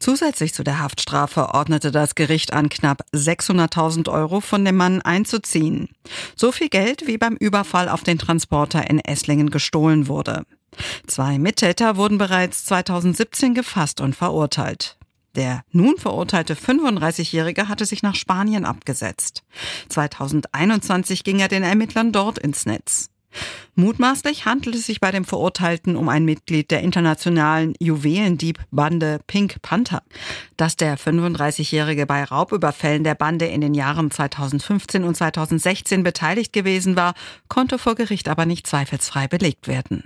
Zusätzlich zu der Haftstrafe ordnete das Gericht an, knapp 600.000 Euro von dem Mann einzuziehen. So viel Geld, wie beim Überfall auf den Transporter in Esslingen gestohlen wurde. 2 Mittäter wurden bereits 2017 gefasst und verurteilt. Der nun verurteilte 35-Jährige hatte sich nach Spanien abgesetzt. 2021 ging er den Ermittlern dort ins Netz. Mutmaßlich handelt es sich bei dem Verurteilten um ein Mitglied der internationalen Juwelendieb-Bande Pink Panther. Dass der 35-Jährige bei Raubüberfällen der Bande in den Jahren 2015 und 2016 beteiligt gewesen war, konnte vor Gericht aber nicht zweifelsfrei belegt werden.